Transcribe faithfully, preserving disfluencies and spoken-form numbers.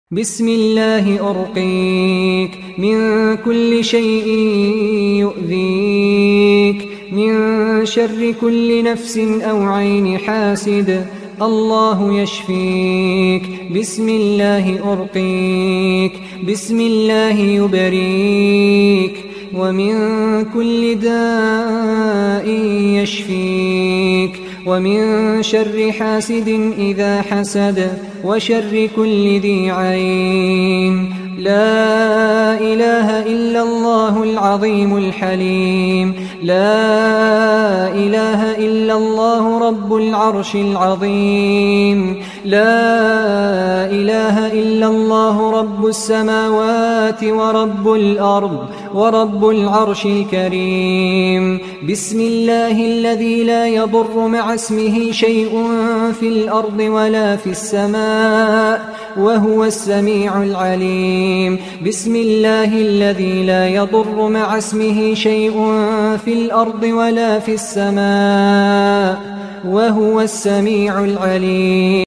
بسم الله أرقيك من كل شيء يؤذيك، من شر كل نفس أو عين حاسد، الله يشفيك. بسم الله أرقيك، بسم الله يبريك، ومن كل داء يشفيك، ومن شر حاسد إذا حسد، وشر كل ذي عين. لا إله إلا الله العظيم الحليم، لا إله إلا الله رب العرش العظيم، لا إله إلا الله رب السماوات ورب الأرض ورب العرش الكريم. بسم الله الذي لا يضر مع اسمه شيء في الأرض ولا في السماء وهو السميع العليم. بسم الله الذي لا يضر مع اسمه شيء في الأرض ولا في السماء وهو السميع العليم.